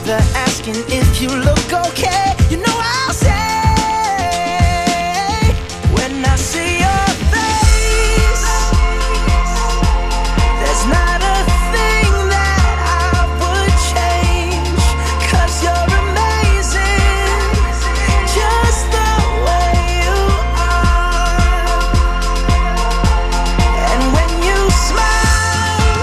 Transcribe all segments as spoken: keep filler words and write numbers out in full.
bother asking if you look okay. You know I'll say when I see your face, there's not a thing that I would change, 'cause you're amazing, just the way you are. And when you smile,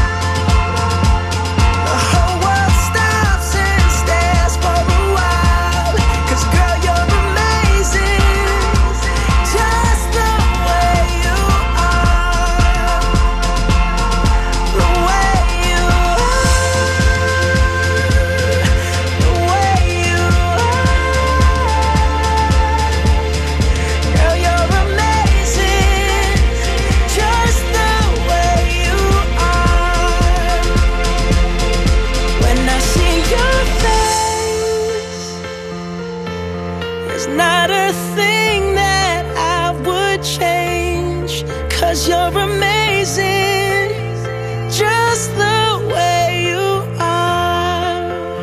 the whole world stops and stares for a while, 'cause girl, you're amazing, just the way you are, the way you are, the way you are. Girl, you're amazing, just the way you are. When I see your face, there's not a thing that I would change, 'cause you're amazing, just the way you are.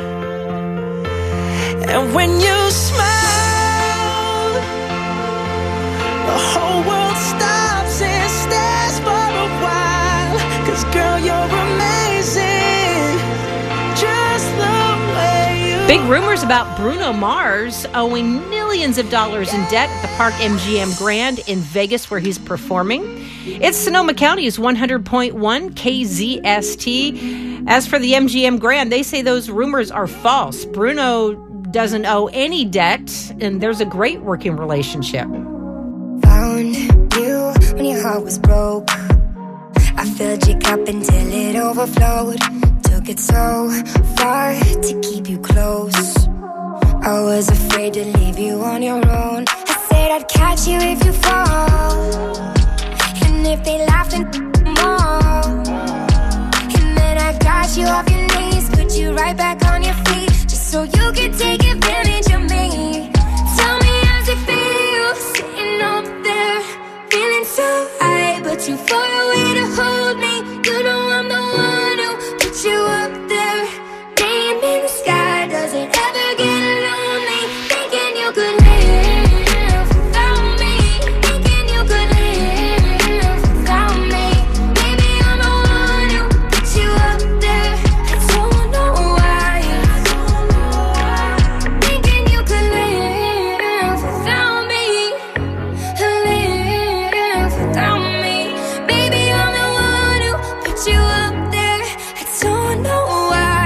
And when you smile, the whole world stops and stares for a while, 'cause girl, you're amazing, just the way you Big rumors about Bruno Mars owing millions of dollars in debt at the Park M G M Grand in Vegas, where he's performing. It's Sonoma County's one hundred point one K Z S T. As for the M G M Grand, they say those rumors are false. Bruno doesn't owe any debt, and there's a great working relationship. Found you when your heart was broke. I filled your cup until it overflowed. Took it so far to keep you close. I was afraid to leave you on your own. I said I'd catch you if you fall, and if they laughed and more. And then I got you off your knees, put you right back on your feet, just so you could take advantage of me. Tell me how's it feel, sitting up there, feeling so high, but too far away to hold me. You know I'm the one who put you up there. Name in the sky, does it ever get lonely? Thinking you could live without me, thinking you could live without me. Maybe I'm the one who put you up there. I don't know why. Thinking you could live without me, live without me. Baby, I'm the one who put you up there. I don't know why.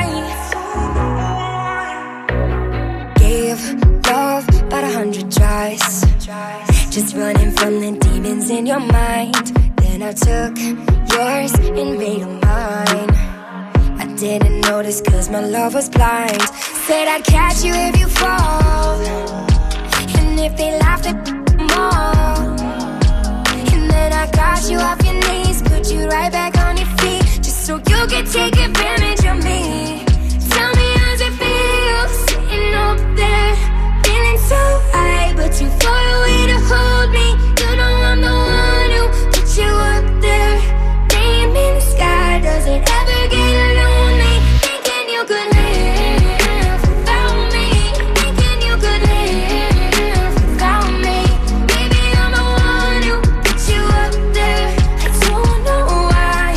Gave love about a hundred tries, just running from the demons in your mind. Then I took yours and made them mine. I didn't notice 'cause my love was blind. Said I'd catch you if you fall, and if they laughed at more. And then I got you off your knees, put you right back on your feet, just so you could take advantage of me. Tell me how's it feel, sitting up there, feeling so high, but too far away to hold me. You know I'm the one who put you up there. Name in the sky, does it ever get lonely? Thinking you could live without me, thinking you could live without me. Baby, I'm the one who put you up there. I don't know why.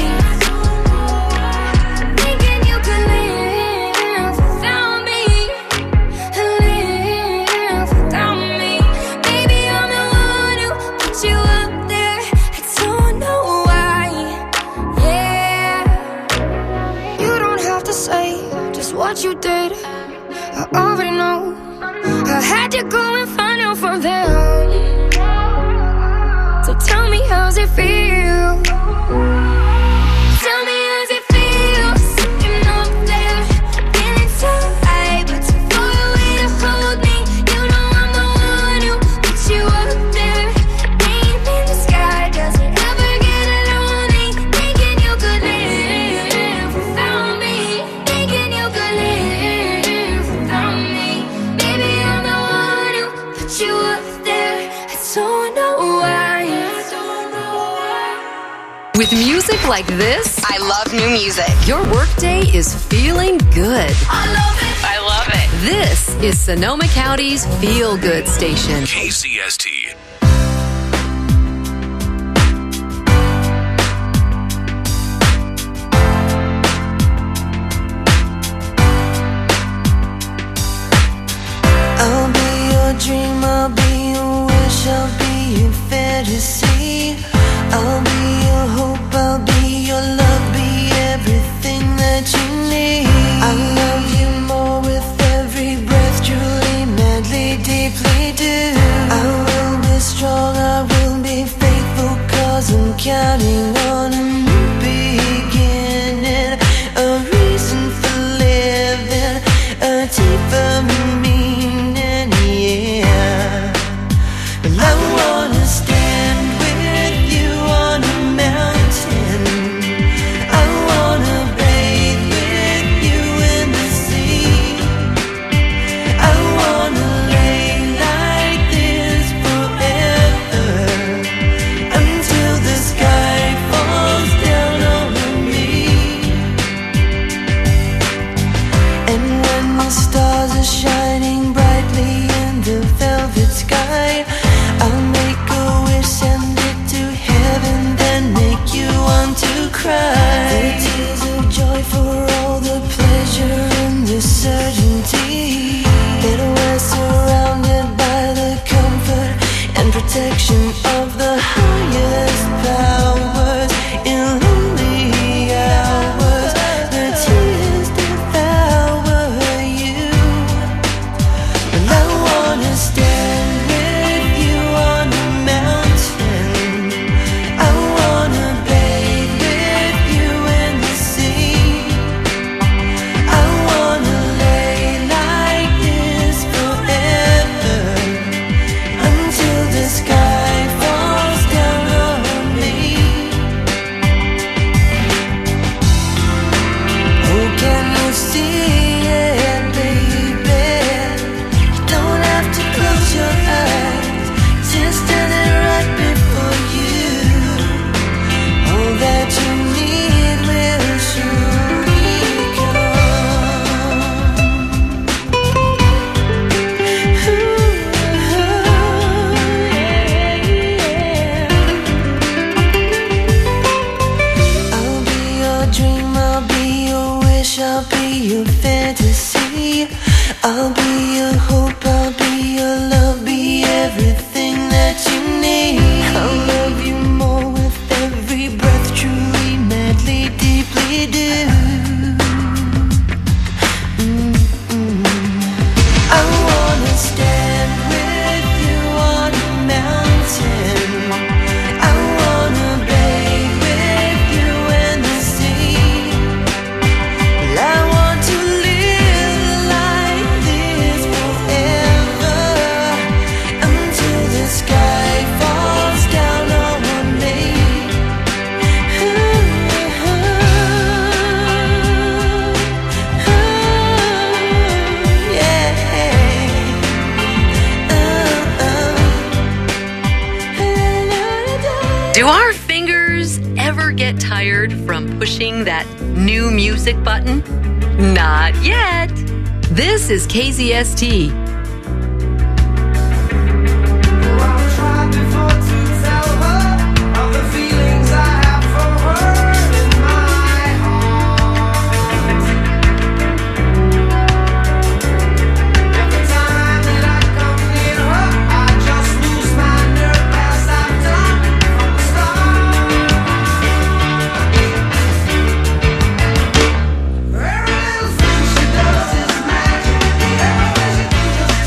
Thinking you could live without me, live without me. Baby, I'm the one who put you up there. I don't know why. Yeah. You don't have to say just what you did, I already know. I had to go and find out from them. So tell me how's it feel. Tell me how's it feel, sitting up there, feeling so high, but too far away to hold me. You know I'm the one who put you up there. Name in the sky, does it ever get lonely? Thinking you could live without me, thinking you could live without me. Baby, I'm the one who put you up there. I don't know why. With music like this, I love new music. your workday is feeling good. I love it. I is Sonoma County's feel-good station. K C S T. I'll be your dream, I'll be your wish, I'll be your fantasy. I'll be your hope, I'll be your love, be everything that you need. I love you more with every breath, truly, madly, deeply do. I will be strong, I will be faithful, cause I'm counting on a new beginning, a reason for living, a deeper meaning, yeah. Well, I wanna stand with you on a mountain, I wanna bathe with you in the sea, I wanna lay like this forever, until the sky falls down over me. And when the stars are shining brightly in the velvet sky, I'll make a wish, send it to heaven, then make you want to cry. The tears of joy for all the pleasure and the certainty that we're surrounded by the comfort and protection of the highest powers. In lonely hours, the tears devour you. And I wanna stand with you on a mountain, I wanna bathe with you in the sea, I wanna lay like this forever, until the sky falls down on me. Oh, can you see it, baby? You don't have to close your eyes, just standing right before you. All that you need will surely come. I'll be your dream, I'll be your wish, I'll be your fantasy. I'll be your hope, I'll be your love, be everything that you need. I'll love you more with every breath, truly, madly, deeply do. Mm-mm. I wanna stand with you on a mountain, I wanna bathe with you in the sea. Well, I want to live like this forever, until the sky falls down on me. Do our fingers ever get tired from pushing that new music button? Not yet. This is K Z S T. I've tried before to tell her of the feelings I have for her in my heart. Every time that I come near her, I just lose my nerve as I've done from the start. Every little thing she does is magic. Every way she can just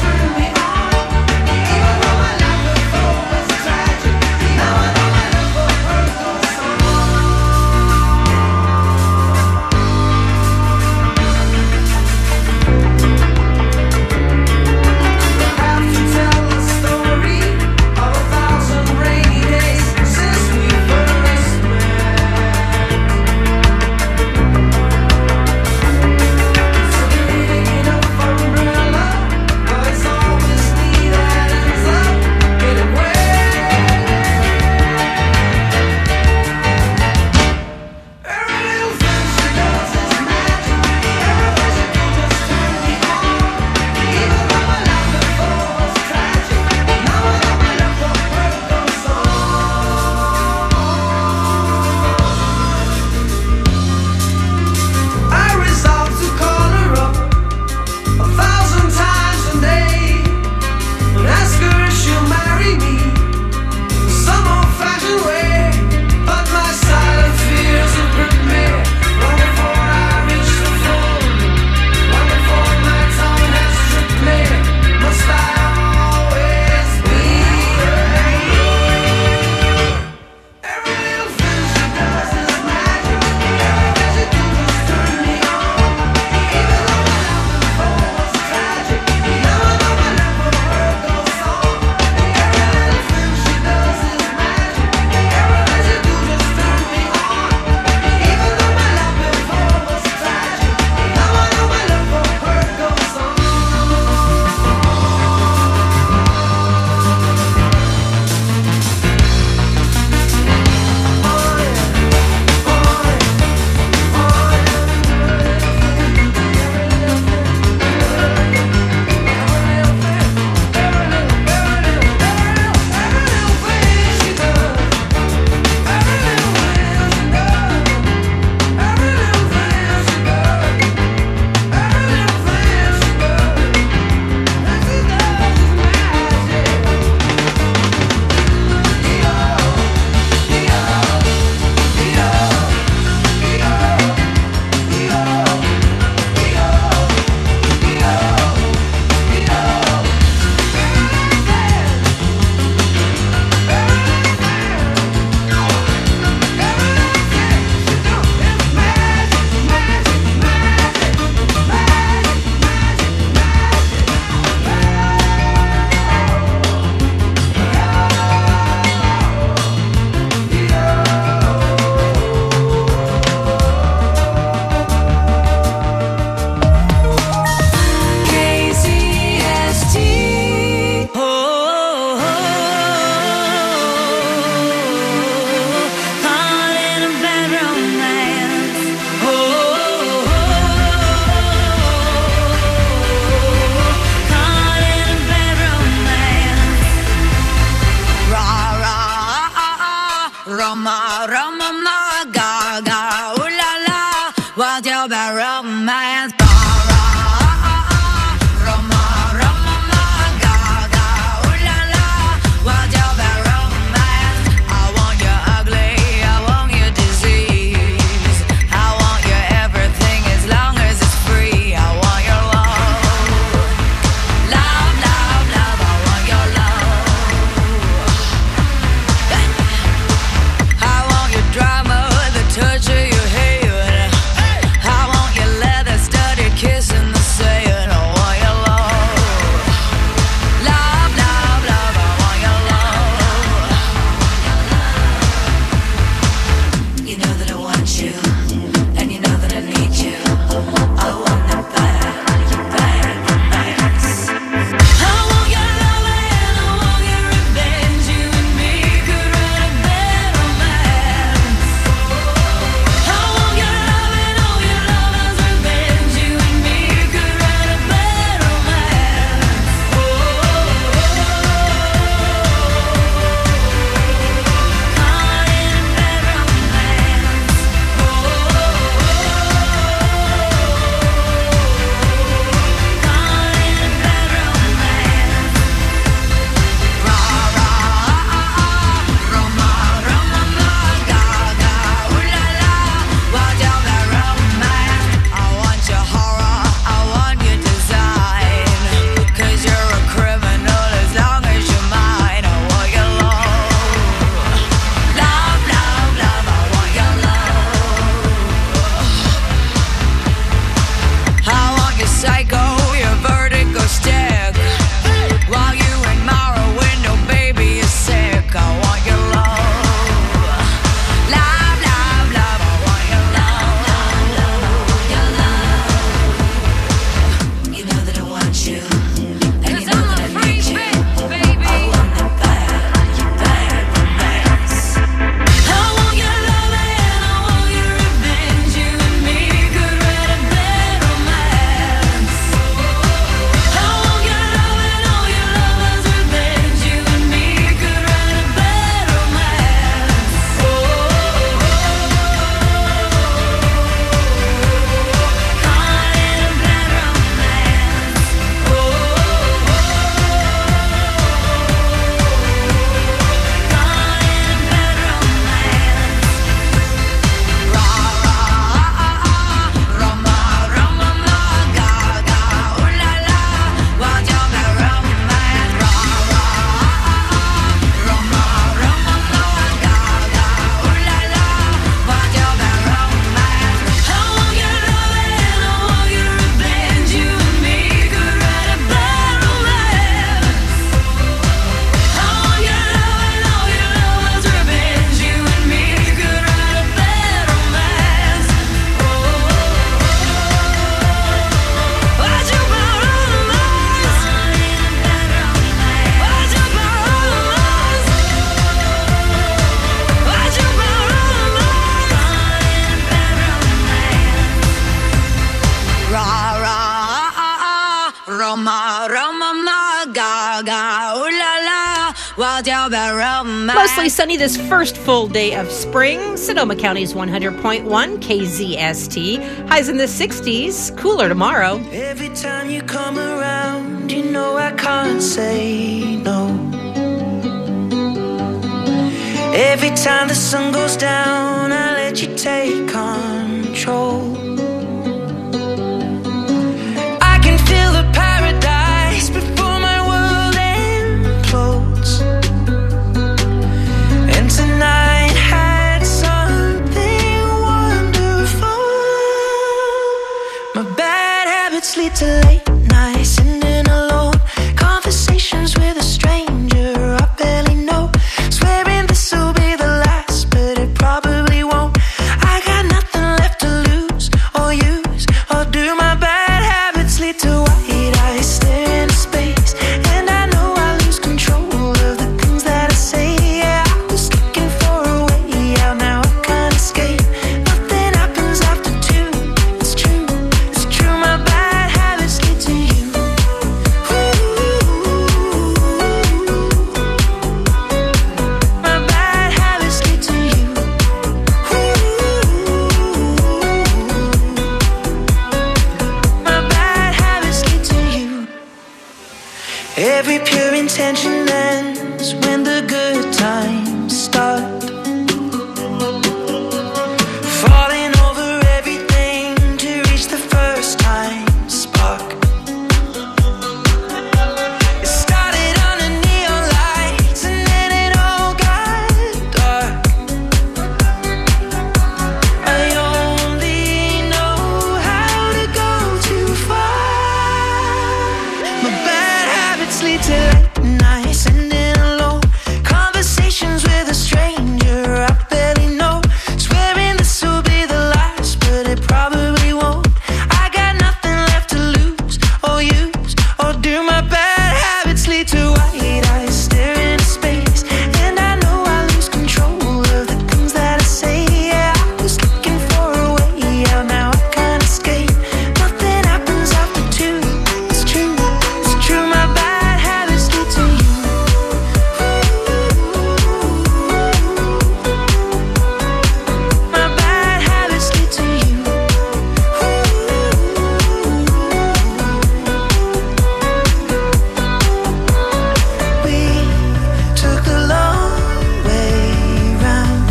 Roma, Roma, ma, ga, ga, ooh la la, wild Roma. Mostly sunny this first full day of spring. Sonoma County's one hundred point one K Z S T. Highs in the sixties. Cooler tomorrow. Every time you come around, you know I can't say no. Every time the sun goes down, I let you take control. I can feel the paradise before my world implodes. And tonight had something wonderful. My bad habits lead to late nights, sitting alone, conversations with a stranger I barely know. Swearing this will be the last, but it probably won't. I got nothing left to lose or use or do. My bad habits lead to white eyes staring into space, and I know I lose control of the things that I say. Yeah, I was looking for a way out, now I can't escape. Nothing happens after two. It's true, it's true. My bad habits lead to you. My bad habits lead to you. My bad habits lead to you. Every pure intention ends when the good times start. Falling over everything to reach the first time spark. It started under neon lights and then it all got dark. I only know how to go too far. My bad habits lead to late nights, sitting alone, conversations with a stranger I barely know. Swearing this will be the last, but it probably won't. I got nothing left to lose or use or do. My bad habits lead to white eyes staring into space, and I know I lose control of the things that I say. Yeah, I was looking for a way out, now I can't escape. Nothing happens after two. It's true, it's true. My bad habits lead to you. My bad habits lead to you. We took the long way round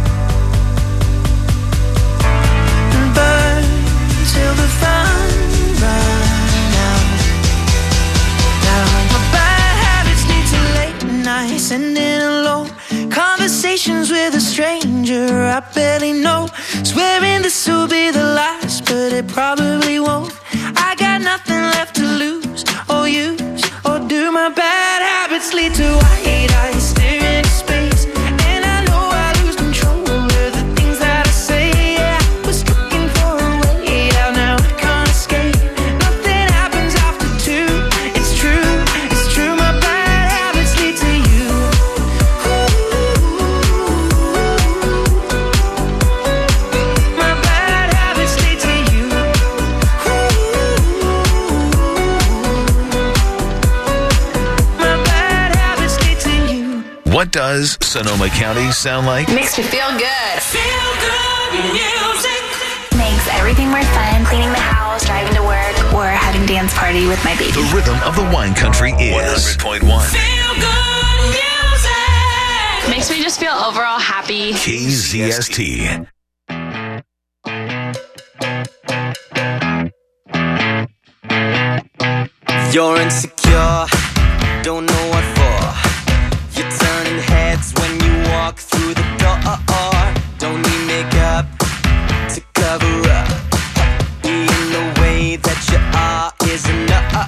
and burned till the fun ran out. Now my bad habits lead to late nights, sitting alone, conversations with a stranger I barely know. Swearing this will be the last, but it probably won't. I got nothing left to lose or use or do. My bad habits lead to white eyes staring into space, and I know I lose control of the things that I say. Yeah, I was looking for a way out, now I can't escape. Nothing happens after two. It's true, it's true. My bad habits lead to you. My bad habits lead to you. My bad habits lead to you. What does Sonoma County sound like? Makes me feel good. Feel good music. Makes everything more fun. Cleaning the house, driving to work, or having dance party with my baby. The rhythm of the wine country is one hundred point one Feel good music. Makes me just feel overall happy. K Z S T. You're insecure, don't know what for. You're turning heads when you walk through the door. Don't need makeup to cover up. Being the way that you are is enough.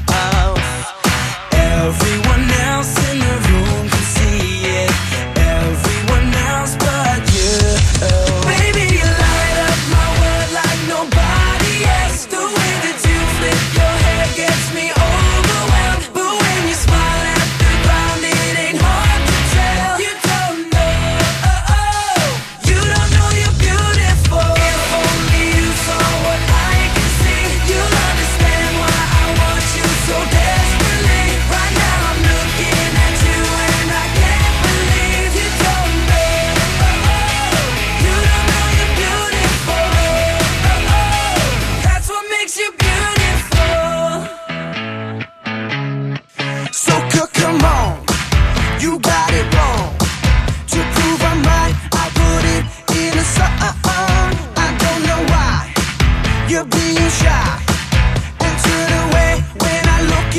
Everyone else in the room can see it. Everyone else but you. Baby, you light up my world like nobody else. The way that you flip your hair gets me overwhelmed. But when you smile at the ground, it ain't hard to tell. You don't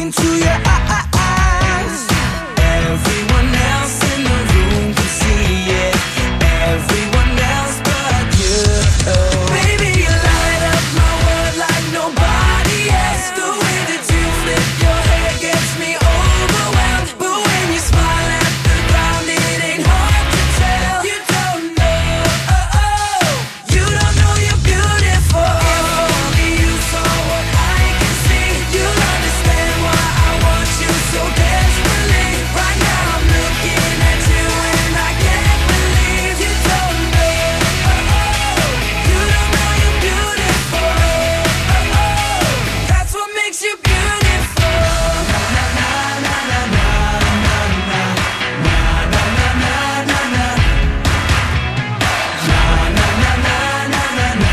into your eyes. Everyone else in the room can see it. Everyone else but you. Baby, you light up my world like nobody else. The way that you flip your hair gets me overwhelmed. But when you smile at the ground, it ain't hard to tell. You don't know, oh, oh. You don't know you're beautiful. If only you saw what I can see, you'll understand why I want you so desperately. Right now I'm looking at you and I can't believe you don't know, oh, oh. You don't know you're beautiful, oh, oh. That's what makes you beautiful. Na na na na na na na na na na na na na. Na na na na na na na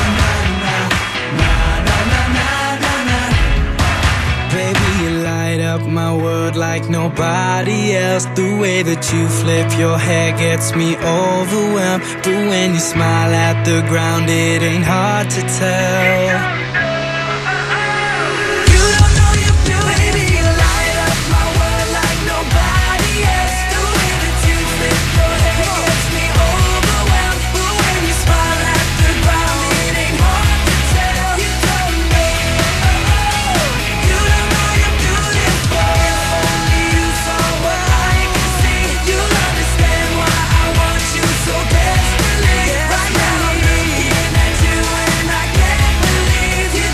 na na na na. Baby, you light up my world like nobody else. The way that you flip your hair gets me overwhelmed. But when you smile at the ground, it ain't hard to tell. You don't know you're beautiful. Baby, you light up my world like nobody else. The way that you flip your hair gets me overwhelmed. But when you smile at the ground, it ain't hard to tell. You don't know, oh, oh. You don't know you're beautiful. If only you saw what I can see, you'll understand why I want you so desperately. Right now I'm looking at you and I can't believe you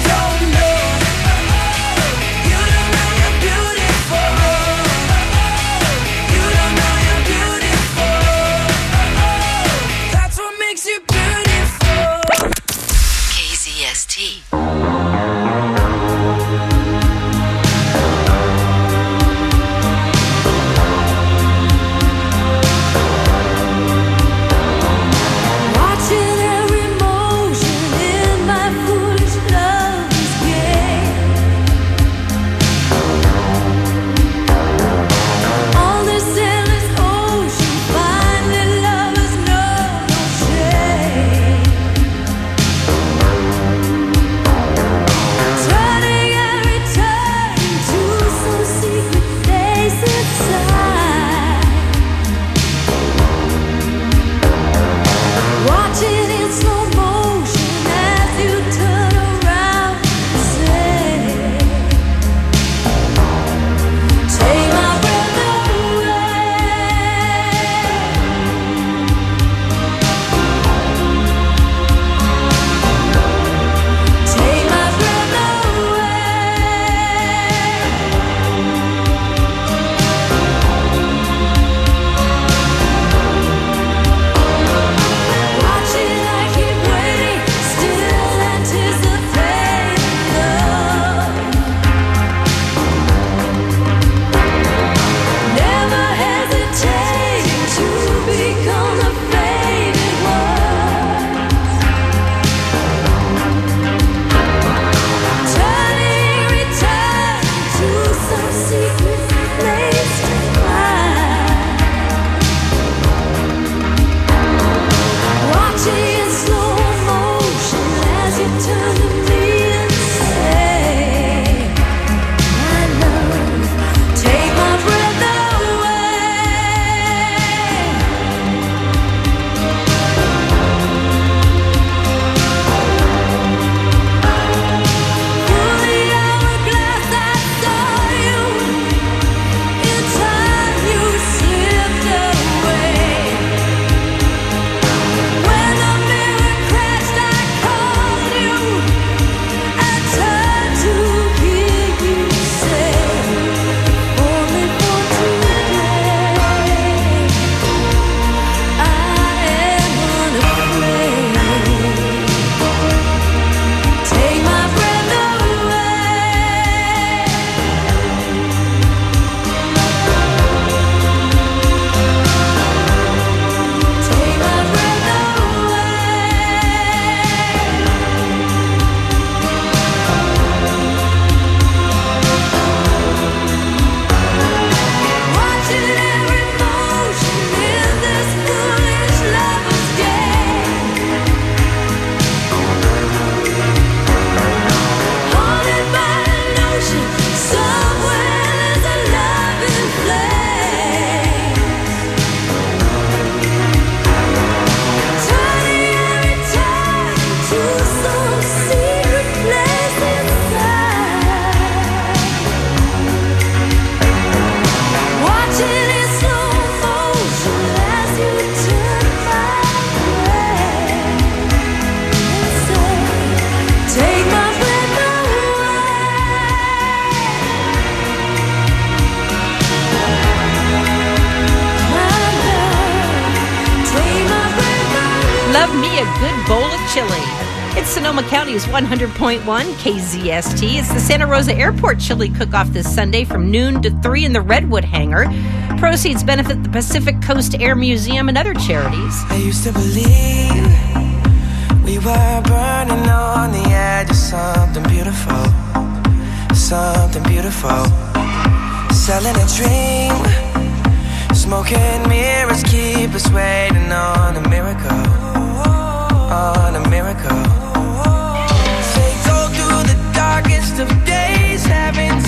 It's Sonoma County's one hundred point one K Z S T. It's the Santa Rosa Airport Chili Cook-Off this Sunday from noon to three in the Redwood Hangar. Proceeds benefit the Pacific Coast Air Museum and other charities. I used to believe we were burning on the edge of something beautiful, something beautiful. Selling a dream, smoking mirrors keep us waiting on a miracle, on a miracle. Say go through the darkest of days, having